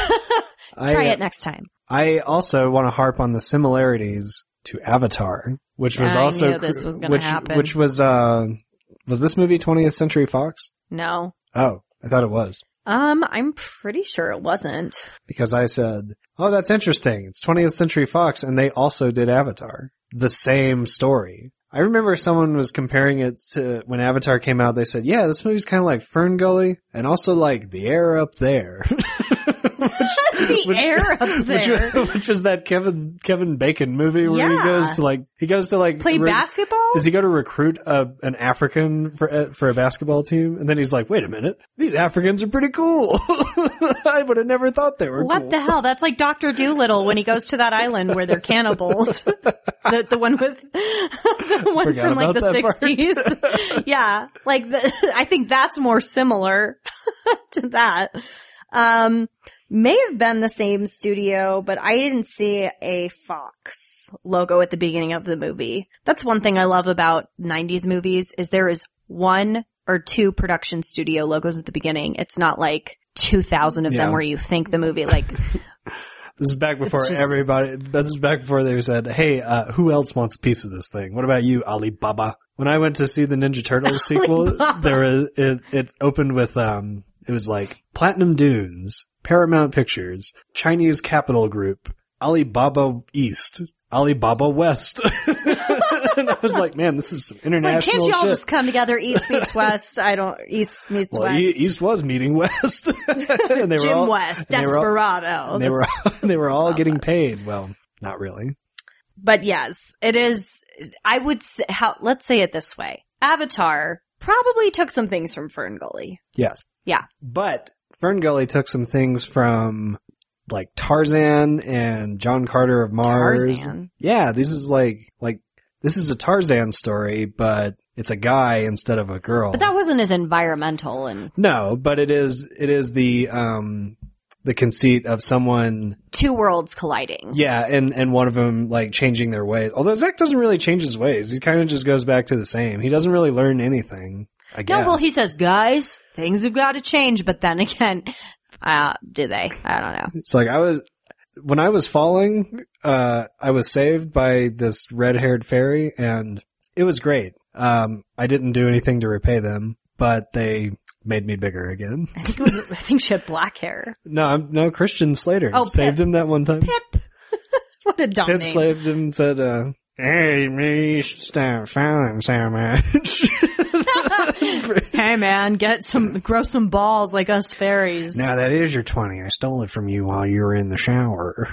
Try it next time. I also want to harp on the similarities to Avatar, which was also, I knew this was going to happen. Which was this movie 20th Century Fox? No. Oh, I thought it was. I'm pretty sure it wasn't. Because I said, oh, that's interesting. It's 20th Century Fox, and they also did Avatar. The same story. I remember someone was comparing it to when Avatar came out. They said, yeah, this movie's kind of like Fern Gully, and also like The Air Up There. Air Up There. Which was that Kevin Bacon movie where he goes to play basketball? Does he go to recruit an African for a basketball team? And then he's like, wait a minute, these Africans are pretty cool. I would have never thought they were cool. What the hell? That's like Dr. Dolittle when he goes to that island where they're cannibals. the one with the one from like the 60s. Yeah. Like I think that's more similar to that. May have been the same studio, but I didn't see a Fox logo at the beginning of the movie. That's one thing I love about 90s movies is there is 1 or 2 production studio logos at the beginning. It's not like 2,000 of them where you think the movie like... This is back before this is back before they said, hey, who else wants a piece of this thing? What about you, Alibaba? When I went to see the Ninja Turtles sequel, it opened with, it was like Platinum Dunes, Paramount Pictures, Chinese Capital Group, Alibaba East, Alibaba West. And I was like, man, this is some international shit. Can't you all just come together? East meets West. East meets West. East was meeting West. And they were Jim West, Desperado. They were all getting paid. Well, not really. But yes, it is. I would say, let's say it this way. Avatar probably took some things from Fern Gully. Yes. Yeah. But Fern Gully took some things from like Tarzan and John Carter of Mars. Tarzan? Yeah, this is this is a Tarzan story, but it's a guy instead of a girl. But that wasn't as environmental and... No, but it is the conceit of someone... 2 worlds colliding. Yeah, and one of them like changing their ways. Although Zach doesn't really change his ways. He kind of just goes back to the same. He doesn't really learn anything, I guess. No, well, he says, guys, things have got to change, but then again, do they? I don't know. It's like when I was falling, I was saved by this red-haired fairy, and it was great. I didn't do anything to repay them, but they made me bigger again. I think she had black hair. No, Christian Slater. Oh, saved him that one time. Pip. What a dumb Pip name. saved him and said, hey, maybe you should stop falling so much. Hey man, grow some balls like us fairies. Now that is your 20. I stole it from you while you were in the shower.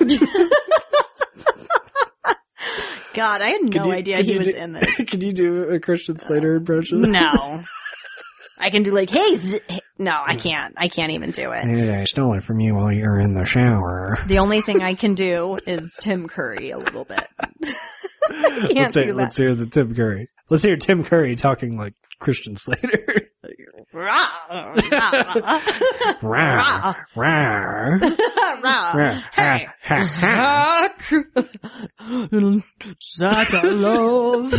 God, I had no idea he was in this. Can you do a Christian Slater impression? No. I can do like, no, I can't. I can't even do it. I stole it from you while you were in the shower. The only thing I can do is Tim Curry a little bit. Let's hear the Tim Curry. Let's hear Tim Curry talking like Christian Slater. Rah, rah, rah, rah. Hey, Zach, I love.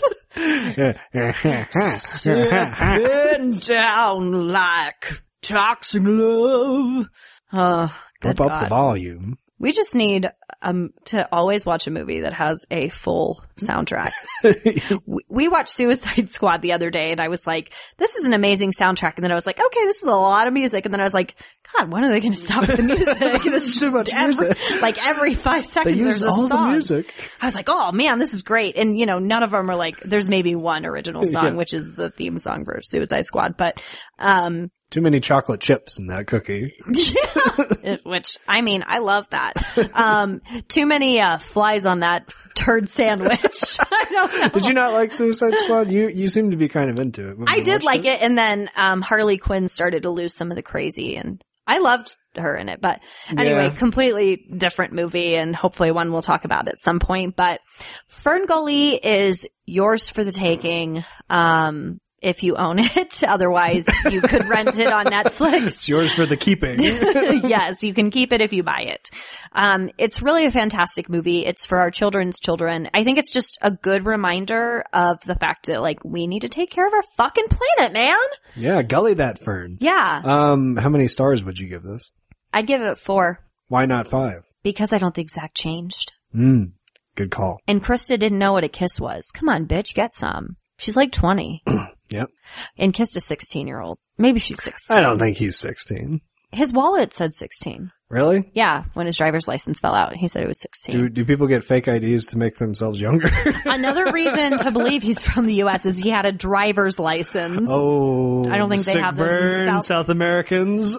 Sitting down like toxic love. Up the volume. We just need to always watch a movie that has a full soundtrack. We watched Suicide Squad the other day, and I was like, this is an amazing soundtrack. And then I was like, okay, this is a lot of music. And then I was like, God, when are they going to stop with the music? This is too much music. Like every 5 seconds there's a song. The music. I was like, oh man, this is great. And none of them are like, there's maybe one original song, which is the theme song for Suicide Squad. But, too many chocolate chips in that cookie. Which, I mean, I love that. Too many flies on that turd sandwich. I don't know. Did you not like Suicide Squad? You seem to be kind of into it. I did like it, and then Harley Quinn started to lose some of the crazy, and I loved her in it. But anyway, completely different movie, and hopefully one we'll talk about at some point. But Fern Gully is yours for the taking. If you own it. Otherwise, you could rent it on Netflix. It's yours for the keeping. Yes, you can keep it if you buy it. It's really a fantastic movie. It's for our children's children. I think it's just a good reminder of the fact that, like, we need to take care of our fucking planet, man. Yeah, gully that fern. Yeah. How many stars would you give this? I'd give it 4. Why not 5? Because I don't think Zach changed. Good call. And Krista didn't know what a kiss was. Come on, bitch, get some. She's like 20. Yep. And kissed a 16-year-old. Maybe she's 16. I don't think he's 16. His wallet said 16. Really? Yeah, when his driver's license fell out, he said it was 16. Do people get fake IDs to make themselves younger? Another reason to believe he's from the U.S. is he had a driver's license. Oh. I don't think they have those in South Americans.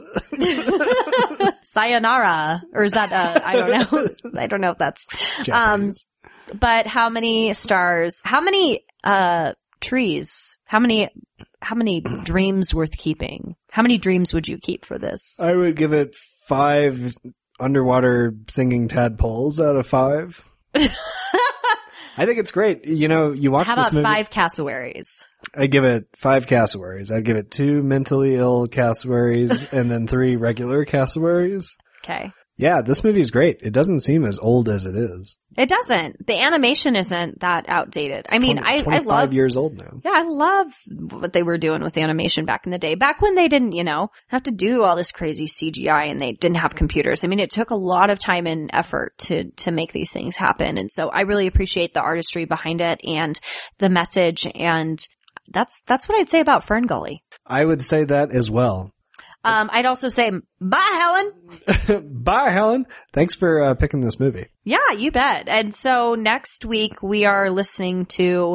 Sayonara. Or is that, I don't know. I don't know if that's, but how many stars, how many, trees, how many dreams worth keeping? How many dreams would you keep for this? I would give it 5 underwater singing tadpoles out of 5. I think it's great. You know, you watch this movie. How about 5 cassowaries? I give it 5 cassowaries. I'd give it 2 mentally ill cassowaries and then 3 regular cassowaries. Okay. Yeah, this movie is great. It doesn't seem as old as it is. It doesn't. The animation isn't that outdated. I mean, I love 25 years old now. Yeah, I love what they were doing with animation back in the day. Back when they didn't, have to do all this crazy CGI and they didn't have computers. I mean, it took a lot of time and effort to make these things happen. And so I really appreciate the artistry behind it and the message. And that's what I'd say about FernGully. I would say that as well. I'd also say, bye, Helen. Bye, Helen. Thanks for picking this movie. Yeah, you bet. And so next week we are watching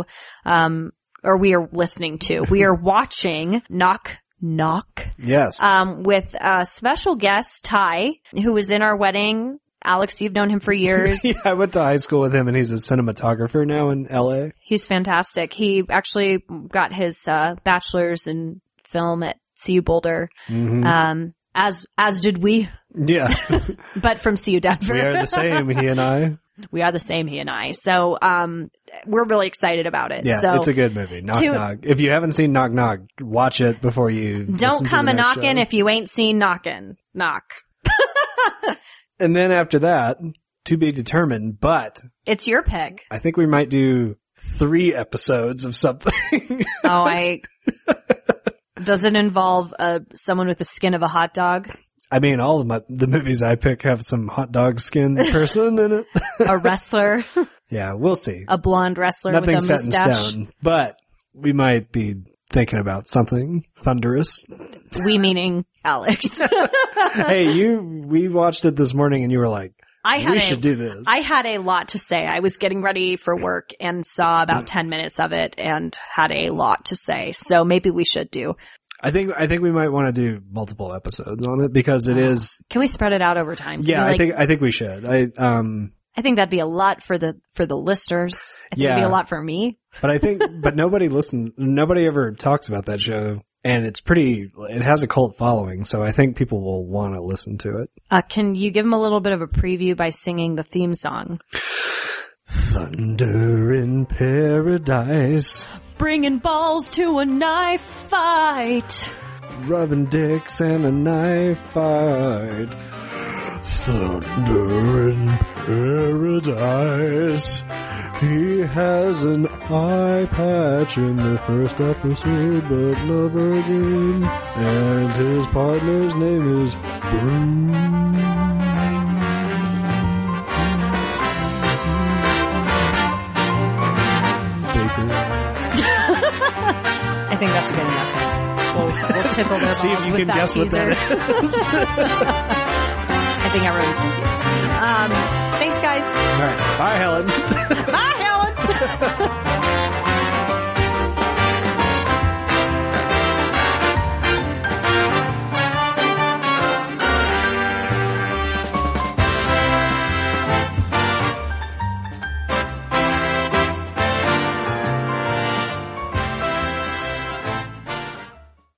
Knock Knock. Yes. With a special guest, Ty, who was in our wedding. Alex, you've known him for years. Yeah, I went to high school with him and he's a cinematographer now in LA. He's fantastic. He actually got his bachelor's in film at CU Boulder. Mm-hmm. As did we. Yeah. But from CU Denver. We are the same, he and I. We are the same, he and I. So, we're really excited about it. Yeah, so, it's a good movie. Knock Knock. If you haven't seen Knock Knock, watch it before you don't come a knockin' if you ain't seen Knockin'. Knock. And then after that, to be determined, but it's your pick. I think we might do 3 episodes of something. Does it involve someone with the skin of a hot dog? I mean, all of the movies I pick have some hot dog skin person in it. A wrestler. Yeah, we'll see. A blonde wrestler with a mustache. Nothing set in stone, but we might be thinking about something thunderous. We meaning Alex. Hey, we watched it this morning and you were like, we should do this. I had a lot to say. I was getting ready for work and saw about 10 minutes of it and had a lot to say. So maybe we should do. I think we might want to do multiple episodes on it because it is. Can we spread it out over time? Yeah, I think we should. I think that'd be a lot for the listeners. I think it'd be a lot for me. But nobody listens. Nobody ever talks about that show. And it has a cult following, so I think people will want to listen to it. Can you give them a little bit of a preview by singing the theme song? Thunder in paradise. Bringing balls to a knife fight. Rubbing dicks and a knife fight. Thunder in paradise. He has an eye patch in the first episode, but never again. And his partner's name is Bruce. Baker. I think that's good enough. We'll tickle their balls. See if you can guess what that is. I think everyone's confused. Thanks, guys. All right. Bye, Helen. Bye, Helen.